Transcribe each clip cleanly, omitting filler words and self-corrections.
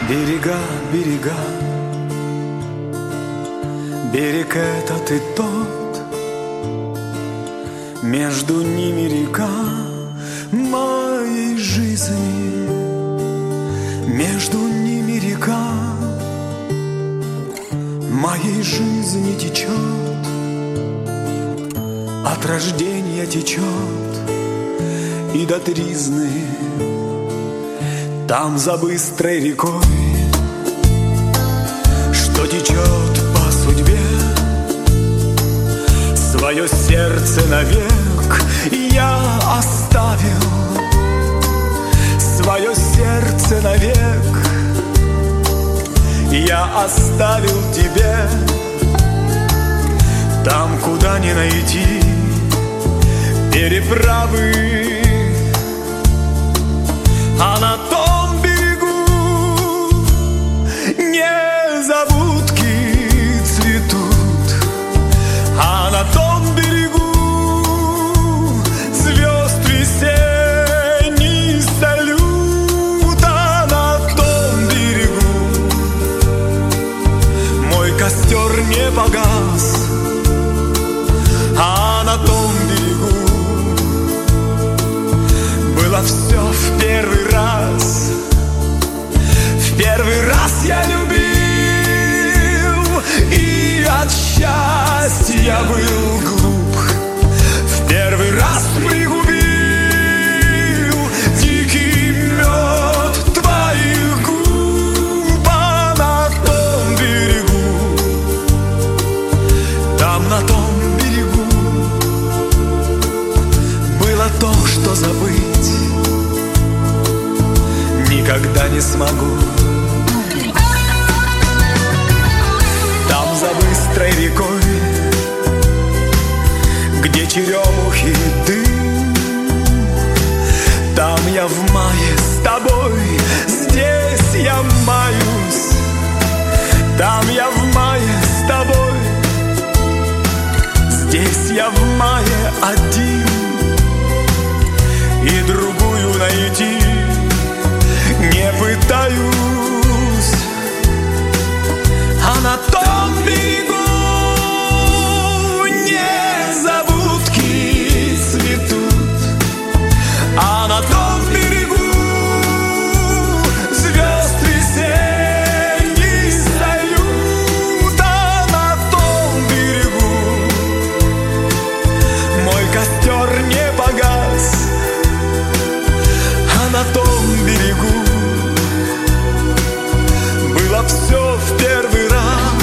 Берега, берега, берег этот и тот, между ними река моей жизни, между ними река моей жизни течет, от рождения течет и до тризны. Там за быстрой рекой, что течет по судьбе, свое сердце навек я оставил, свое сердце навек я оставил тебе. Там, куда не найти переправы, а на том берегу незабудки цветут, а на том берегу звезд весенний салют, а на том берегу мой костер не погас, а на том берегу было все в первый раз. В первый раз я любил и от счастья был глуп. В первый раз пригубил дикий мед твоих губ, а на том берегу, там на том берегу было то, что забыть никогда не смогу. Там за быстрой рекой, где черемухи дым, там я в мае с тобой, здесь я маюсь. Там я в мае с тобой, здесь я в мае один, и другую найти не пытаюсь. А на том берегу незабудки цветут, а на том берегу звезд весенний салют, а на том берегу мой костер не погас, а на том берегу было все в первый раз.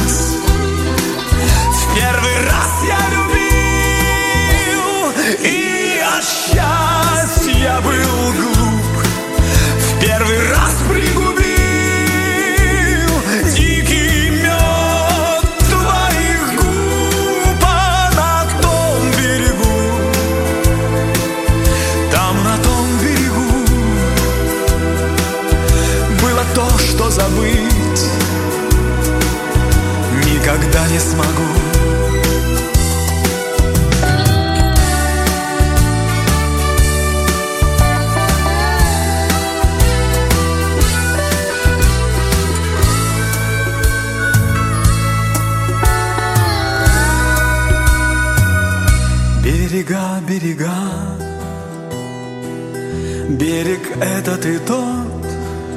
В первый раз я любил и от счастья был глуп. В первый раз пригубил дикий мед твоих губ, а на том берегу, там на том берегу было то, что забыть никогда не смогу. Берега, берега, берег этот и тот,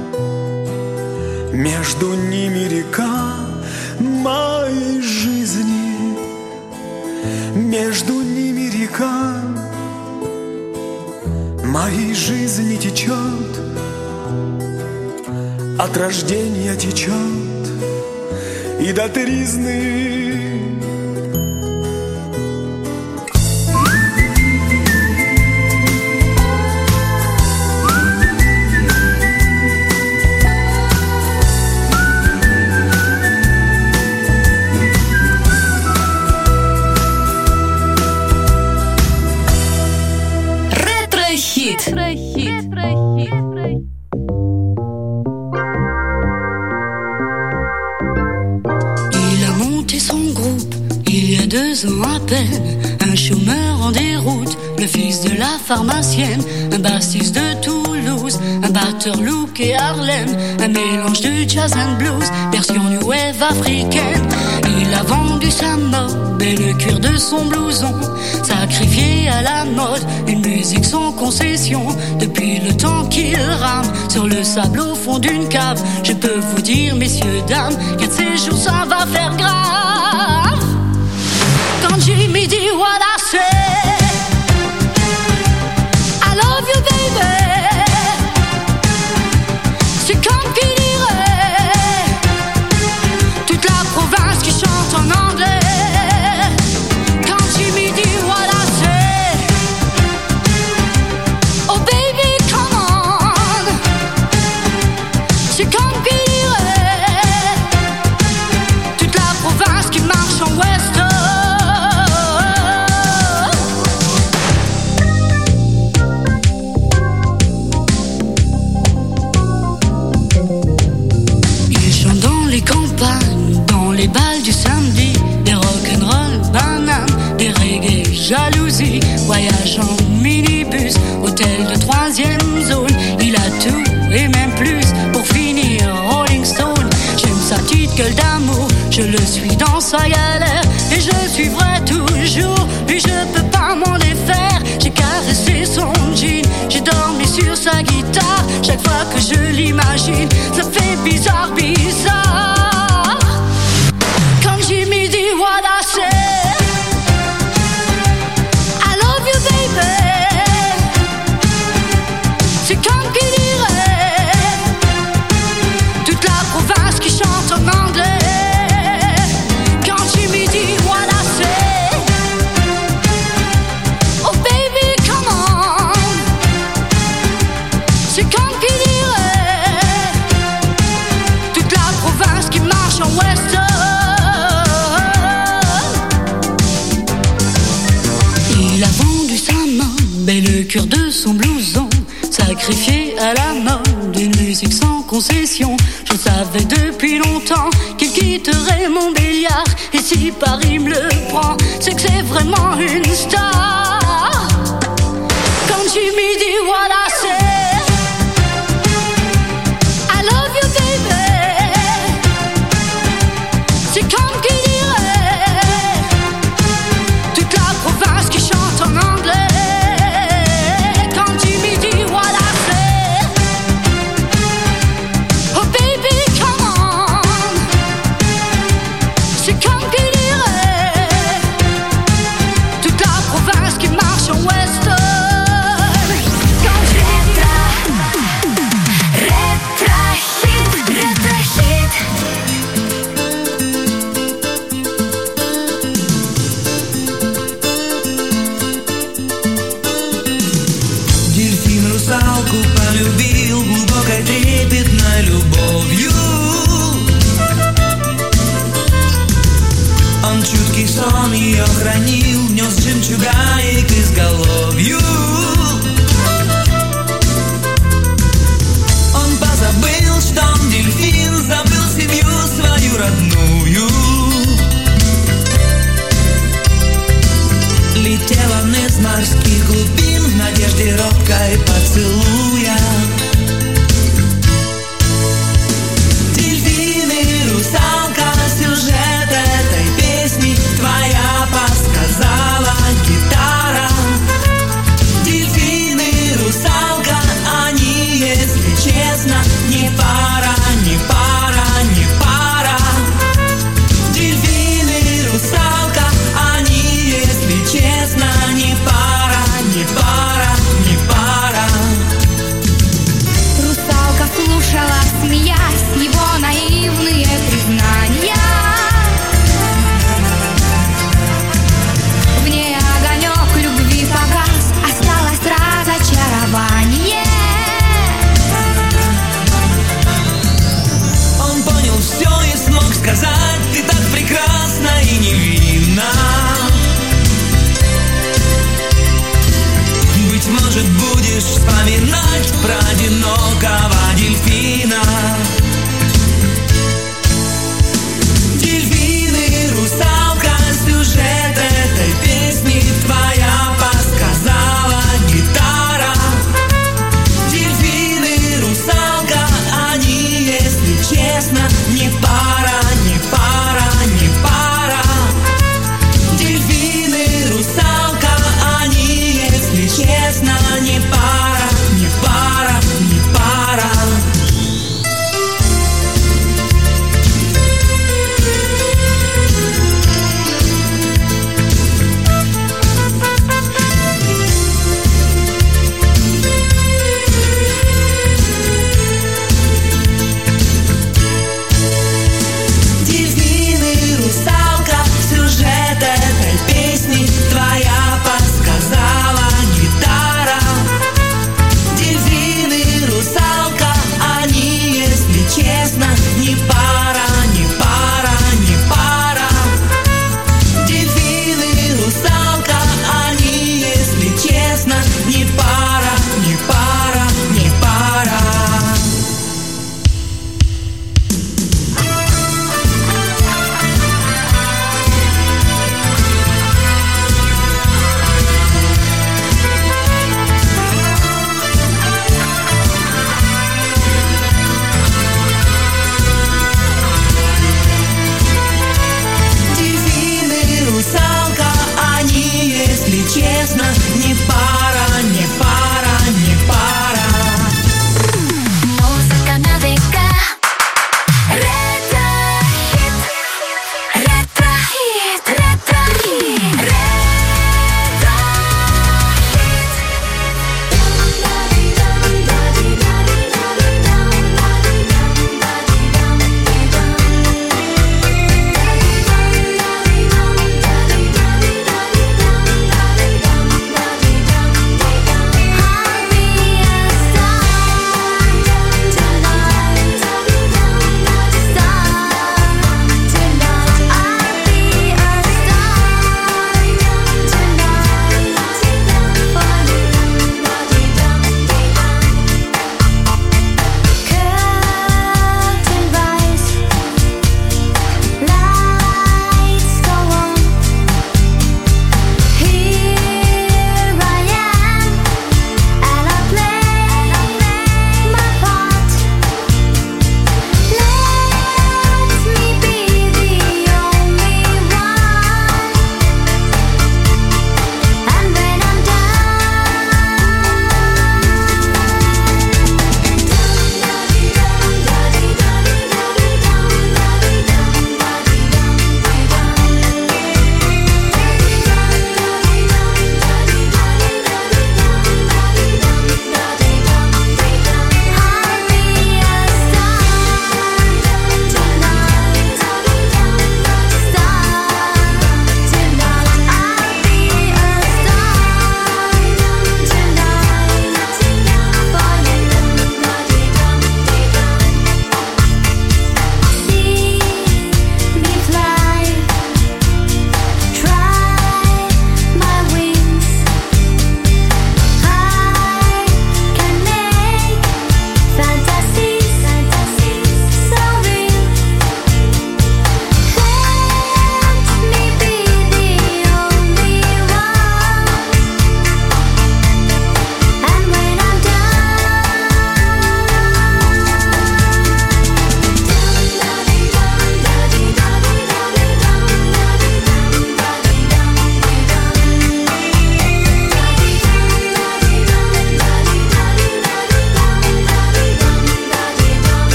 между ними река моей жизни, между ними река моей жизни течет, от рождения течет и до тризны. Un chômeur en déroute, le fils de la pharmacienne, un bassiste de Toulouse, un batteur look et Harley. Harlem, un mélange de jazz and blues, version new wave africaine. Il a vendu sa mob et le cuir de son blouson, sacrifié à la mode, une musique sans concession. Depuis le temps qu'il rame sur le sable au fond d'une cave, je peux vous dire, messieurs, dames, qu'un de ces jours ça va faire grave. Quand Jimmy dit what I say, I love you baby, c'est comme qui dirait toute la province qui chante en anglais. Quand Jimmy dit what I say, oh baby come on, c'est comme qui dirait toute la province qui marche en western. Dans les balles du samedi, des rock'n'roll bananes, des reggae jalousie, voyage en minibus, hôtel de 3e zone. Il a tout et même plus pour finir Rolling Stone. J'aime sa petite gueule d'amour, je le suis dans sa galère et je suivrai toujours. Lui je peux pas m'en défaire. J'ai caressé son jean, j'ai dormi sur sa guitare. Chaque fois que je l'imagine, ça fait bizarre, bizarre. Jimmy dit what I say, I love you baby, c'est comme qui dirait toute la province qui chante en anglais. Quand Jimmy dit what I say, oh baby come on, c'est comme qui dirait toute la province qui marche en western. Et le cœur de son blouson, sacrifié à la mode, une musique sans concession. Je savais depuis longtemps qu'il quitterait mon Béliard. Et si Paris me le prend, c'est que c'est vraiment une star. Quand Jimmy dit what I say, I love you baby, c'est comme qui dirait toute la province qui chante en anglais. Полюбил глубокой трепетной любовью. Он чуткий сон ее хранил, нес жемчуга к изголовью. Он позабыл, что он дельфин, забыл семью свою родную. Летел он из морских глубин в надежде робкой поцелуя. Дельфины, русалка, сюжет этой песни твоя подсказала гитара. Дельфины, русалка, они, если честно, не пара, не пара, не пара. Дельфины, русалка, они, если честно, не пара, не пара, не пара. Русалка слушала, смеясь, его наивные признания. В ней огонек любви погас, осталось разочарование. Он понял все и смог сказать: ты так прекрасна и невинна. Быть может, будешь вспоминать про одинокого дельфина. Дельфины, русалка, сюжет этой песни твоя подсказала гитара. Дельфины, русалка, они,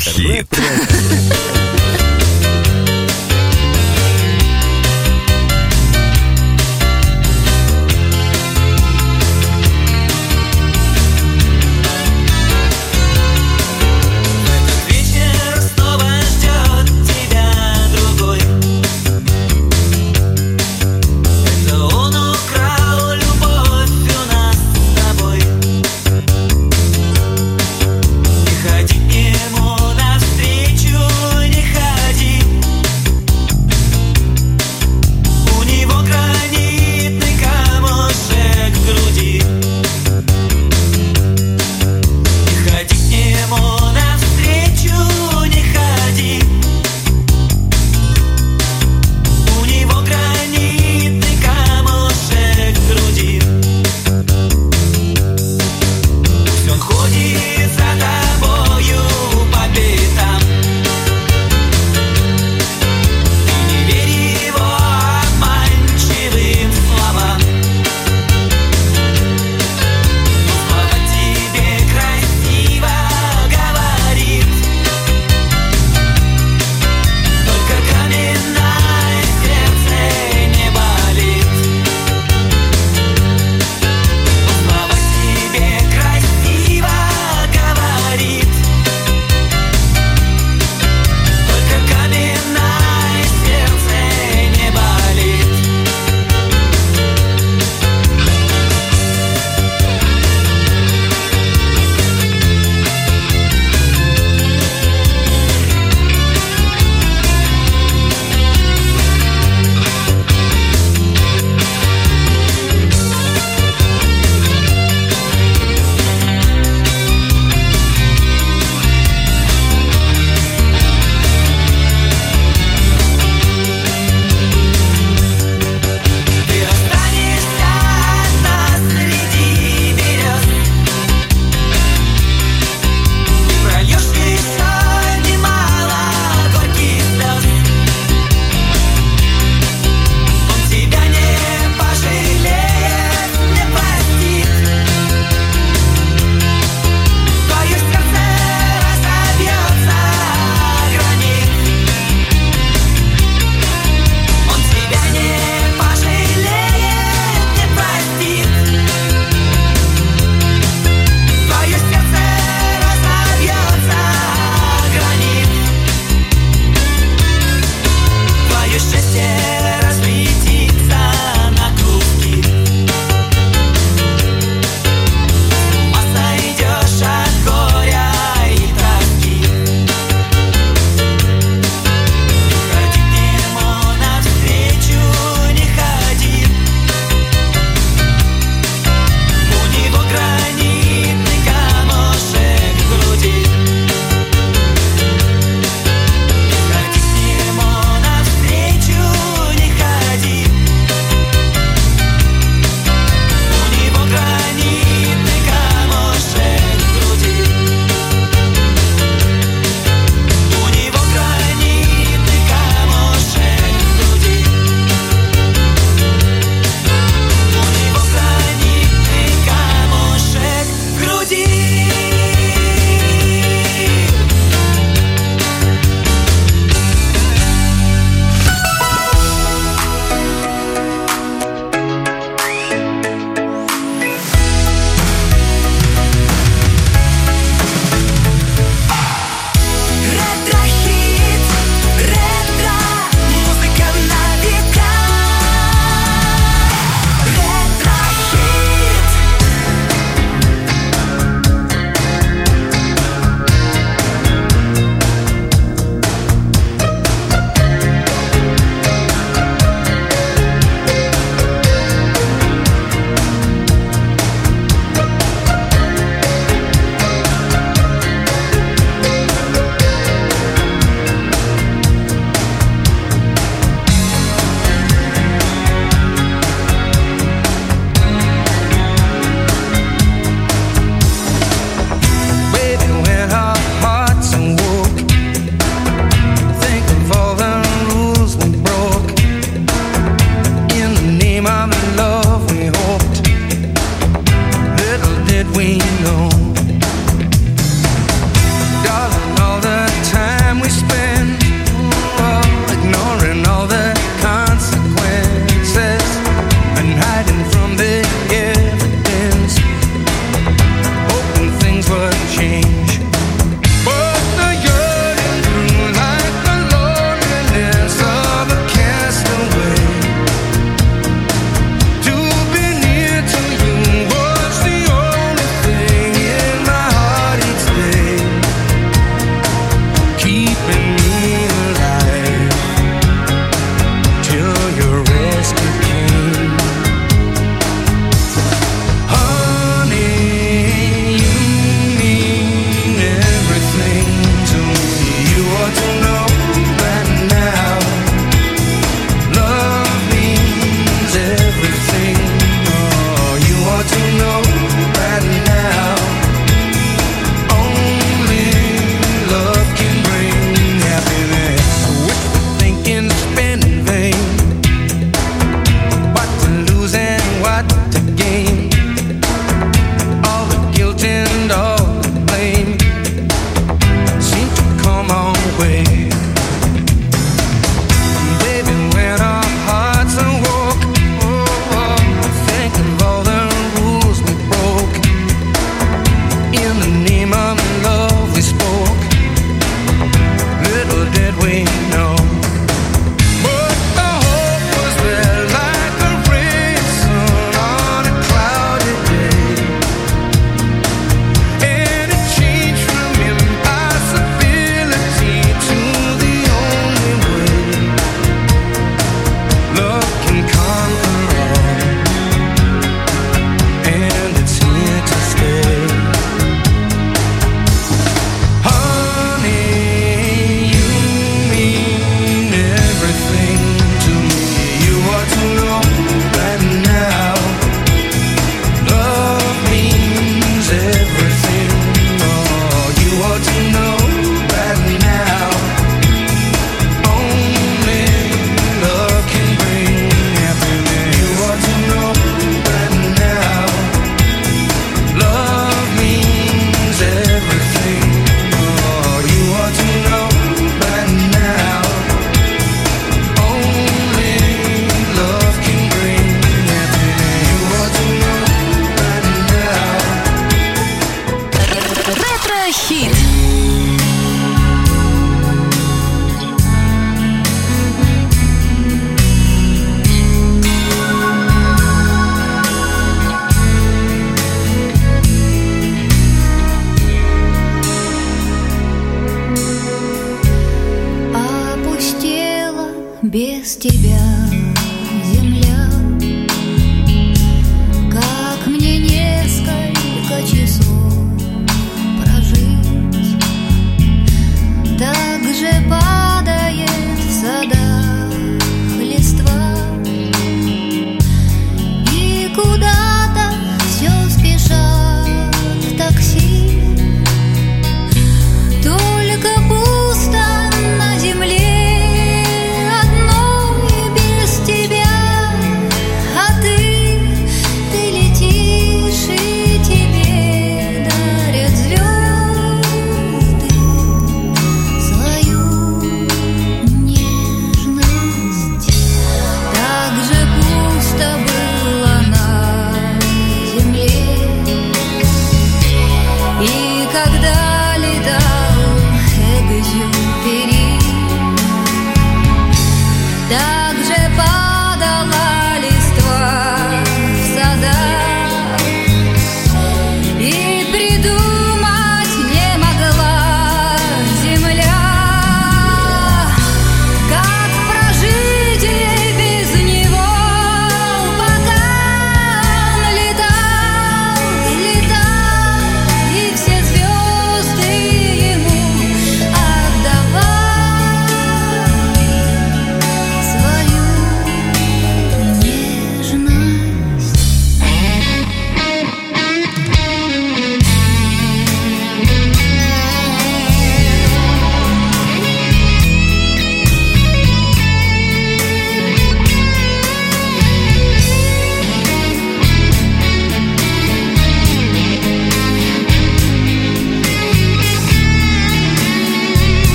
хит. Ему навстречу не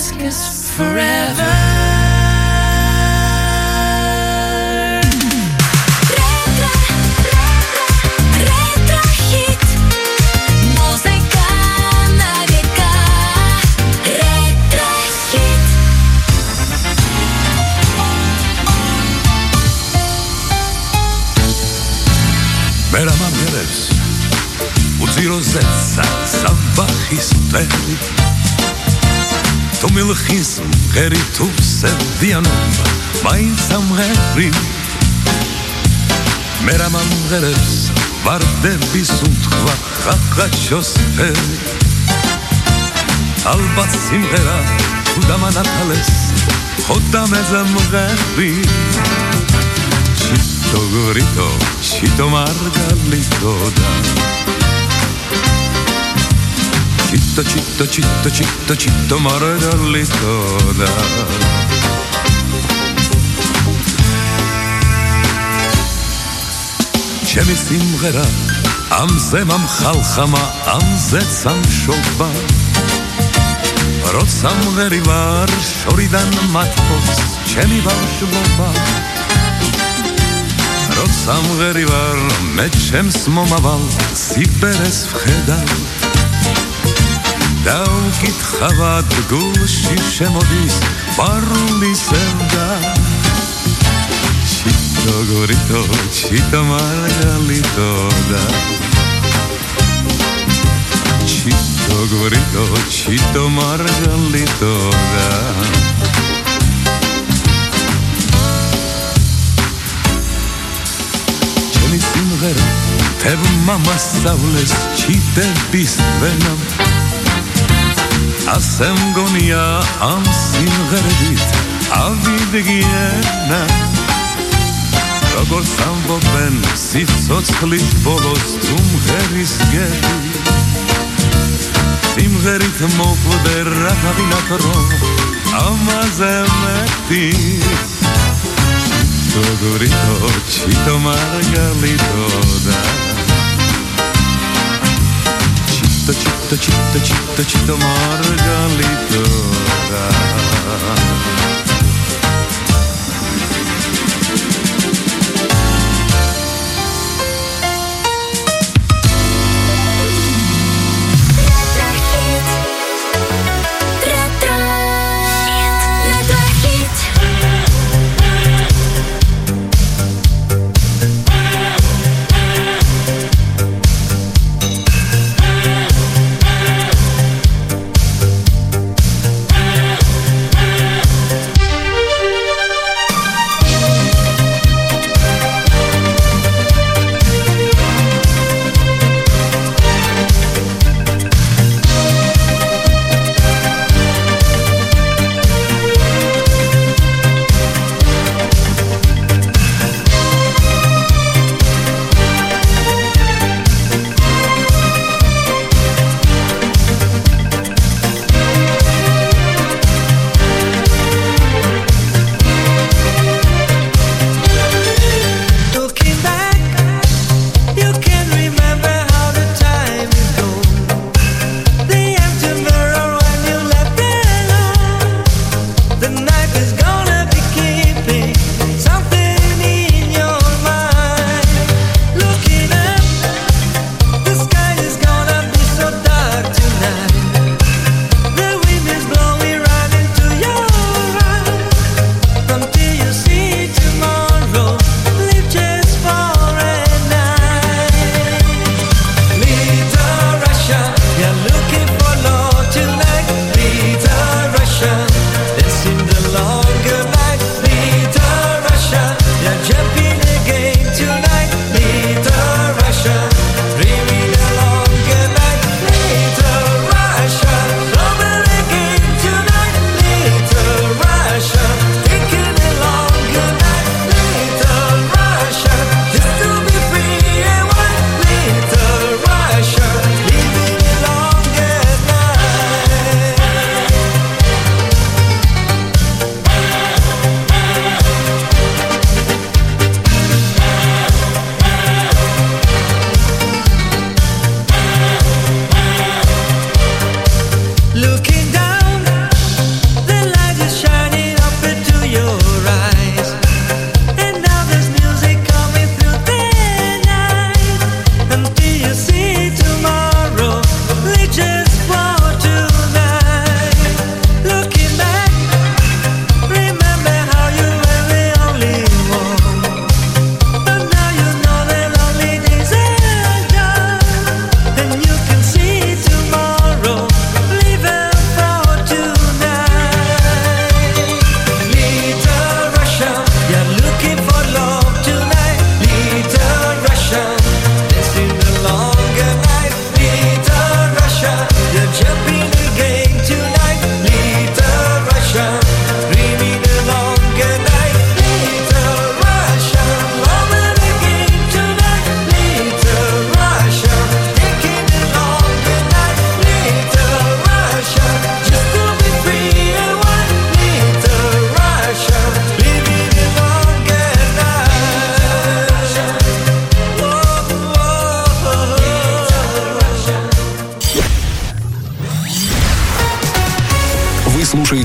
ask is forever. Ретро-хит, музыка на века. Ретро-хит. ברמה פרץ וצילו זצה סבחיס טרי תומילחיס גריטוב סביאנום מיין סמגרי ברמה פרץ ורדה ביסונט חחצ'וס פרי אלבט סימגרה ודמה נטלס חותם זמגרי Chito gorito, chito margarito da. Chito, chito, chito, chito, chito margarito da. Chemi simgera, amze mam khalkhama, amze tsam shoba. Rotsam gerivar, shoridan matpos, chemi bashloba. Rotsam gerivar, mechem smomaval, siperes vchedal. Dau kit chavad gushi shemodis, baruli sevda. Chito gorito, chito margalito da. Chito gorito, chito margalito da. Simgera, tev mama saules chite bistvenam. Asem gonia am simgeredit, avid giena. Rogor sambo ben, sifsots chlish bolos, tumgeris geri. Simgerit mokvoder rachavinat ro, amazemetit. Chito gorito, chito margarito da. Chito, chito, chito, chito, chito margarito da.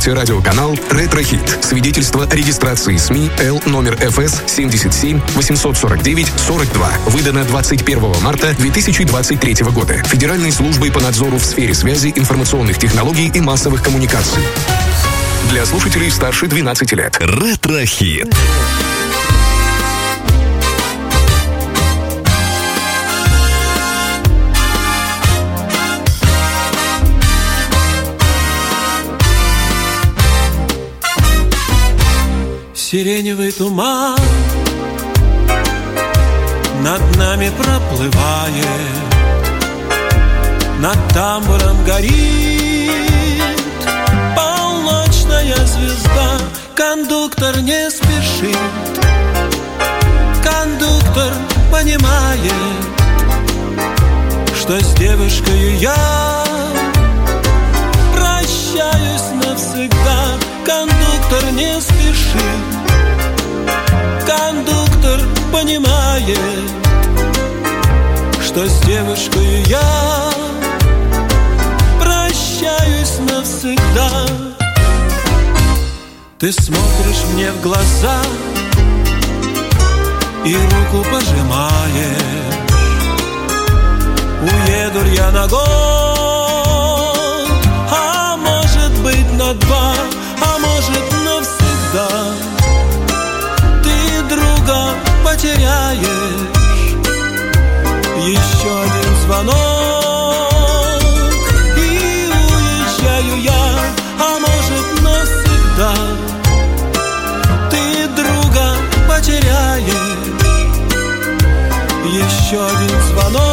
слушаете радиоканал «Ретро-хит». Свидетельство о регистрации СМИ Л номер ФС 77 849 42. Выдано 21 марта 2023 года Федеральной службой по надзору в сфере связи, информационных технологий и массовых коммуникаций. Для слушателей старше 12 лет. Ретро-хит. Сиреневый туман над нами проплывает, над тамбуром горит полночная звезда. Кондуктор не спешит, кондуктор понимает, что с девушкой я прощаюсь навсегда. Кондуктор не спешит, кондуктор понимает, что с девушкой я прощаюсь навсегда. Ты смотришь мне в глаза и руку пожимаешь. Уеду ли я на год, а может быть на 2, а может навсегда. Ты друга потеряешь, еще один звонок, и уезжаю я, а может навсегда. Ты друга потеряешь, еще один звонок,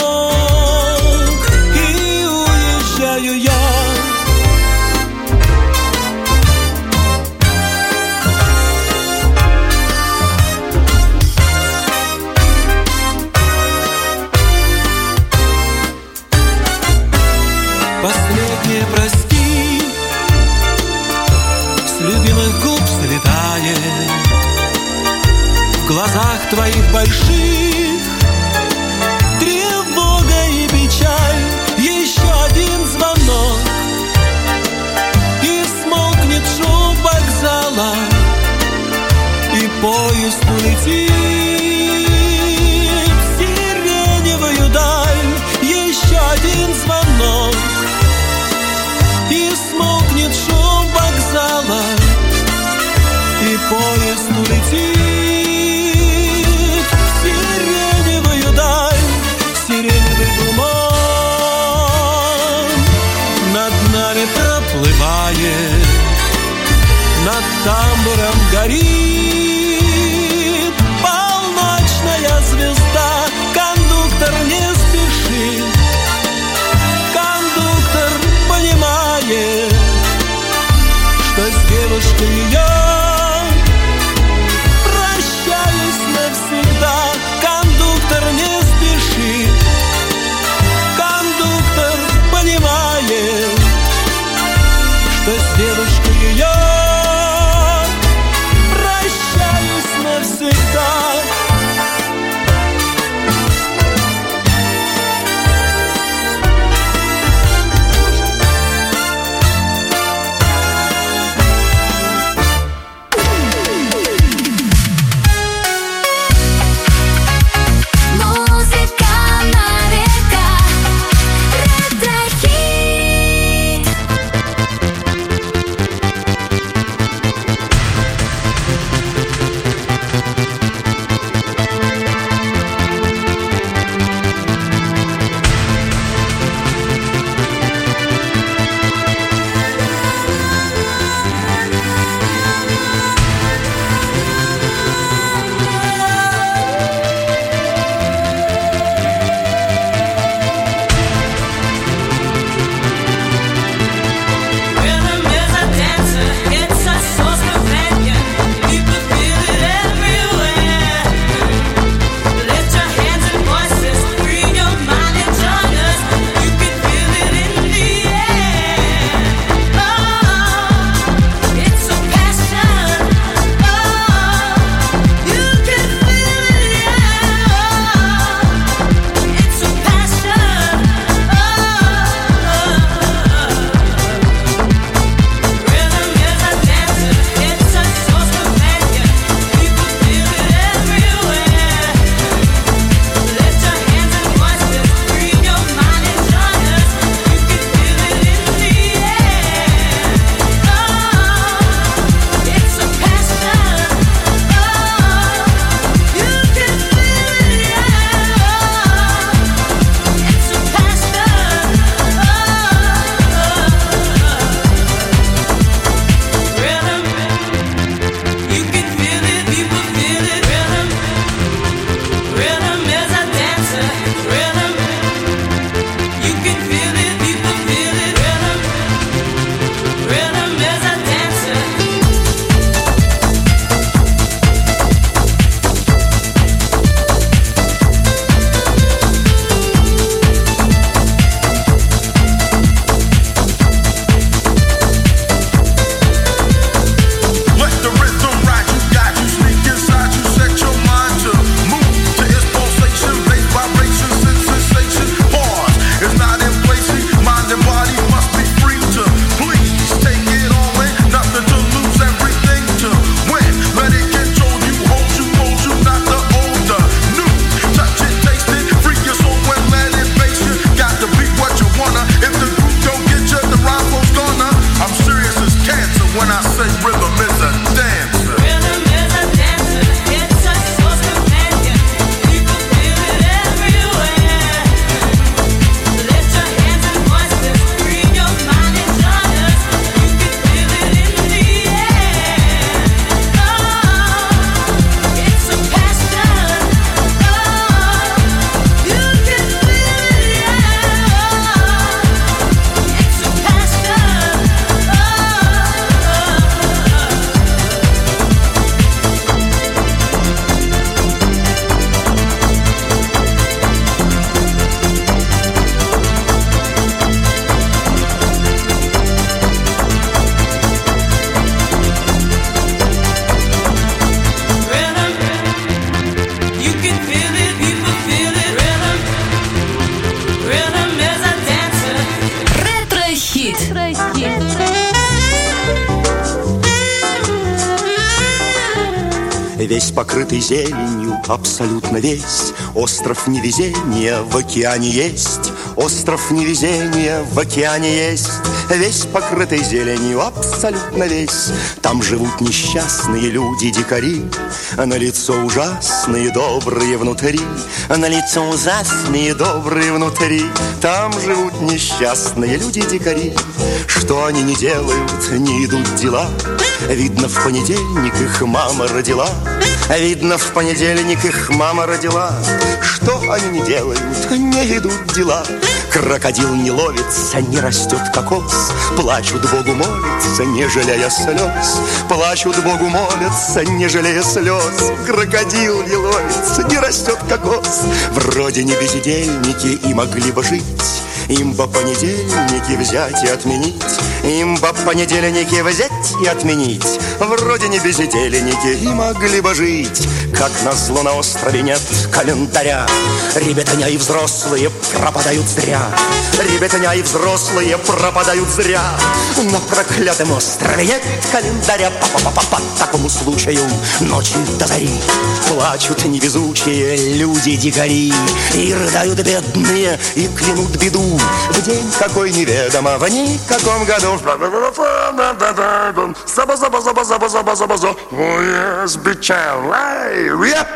и уезжаю я. Последнее прости с любимых губ слетает, в глазах твоих больших тревога и печаль. Еще один звонок, и смолкнет шум вокзала, и поезд улетит в сиреневую даль. Еще один звонок, и смолкнет шум вокзала, и поезд улетит в сиреневую даль. Сиреневый туман над нами проплывает, над тамбуром горит полночная звезда. Кондуктор не спешит, кондуктор понимает, что с девушкой я прощаюсь навсегда. Кондуктор не спешит, кондуктор понимает, что с девушкой я прощаюсь навсегда. весь покрытый зеленью, абсолютно весь. Остров невезения в океане есть, остров невезения в океане есть. Весь покрытый зеленью, абсолютно весь. Там живут несчастные люди-дикари, на лицо ужасные, добрые внутри, на лицо ужасные, добрые внутри. Там живут несчастные люди-дикари. Что они не делают, не идут дела. Видно, в понедельник их мама родила. Видно, в понедельник их мама родила. Что они не делают, не идут дела. Крокодил не ловится, не растет кокос. Плачут Богу молятся, не жалея слез. Плачут Богу молятся, не жалея слез. Крокодил не ловится, не растет кокос. Вроде не бездельники и могли бы жить. Им бы понедельники взять и отменить. Им бы понедельники взять и отменить. Вроде не бездельники и могли бы жить. Как назло на острове нет календаря. Ребятня и взрослые пропадают зря. Ребятня и взрослые пропадают зря. На проклятом острове нет календаря. По такому случаю ночи до зари плачут невезучие люди-дикари. И рыдают бедные, и клянут беду. В день какой неведомо, в никаком году. Заба-заба-заба-заба-заба-заба. Yes, bitch, yep.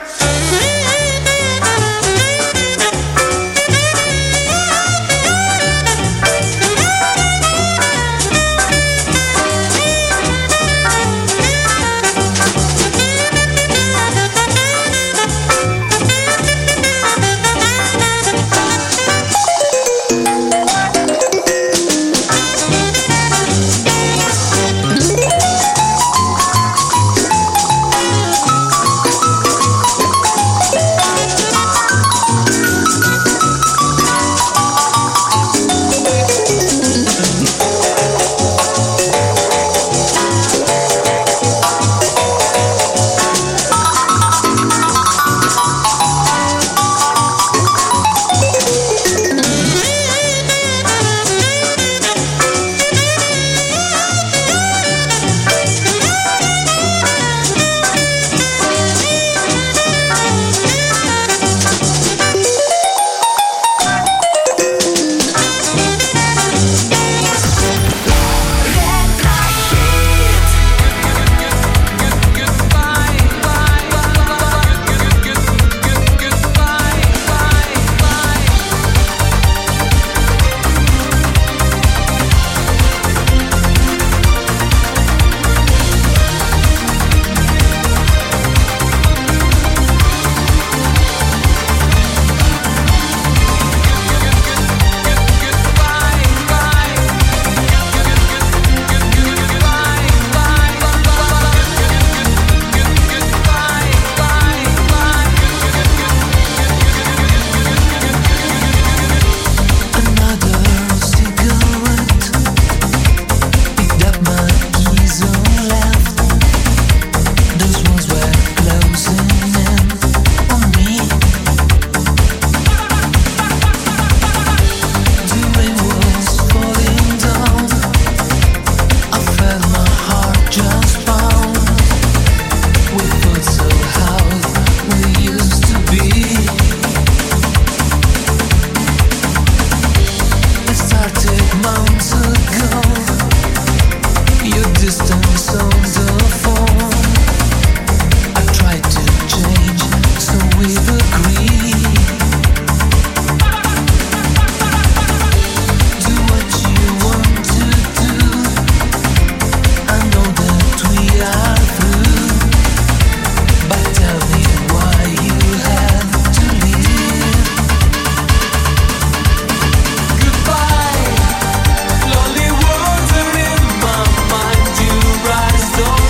Lonely water in my mind, you rise, don't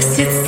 просится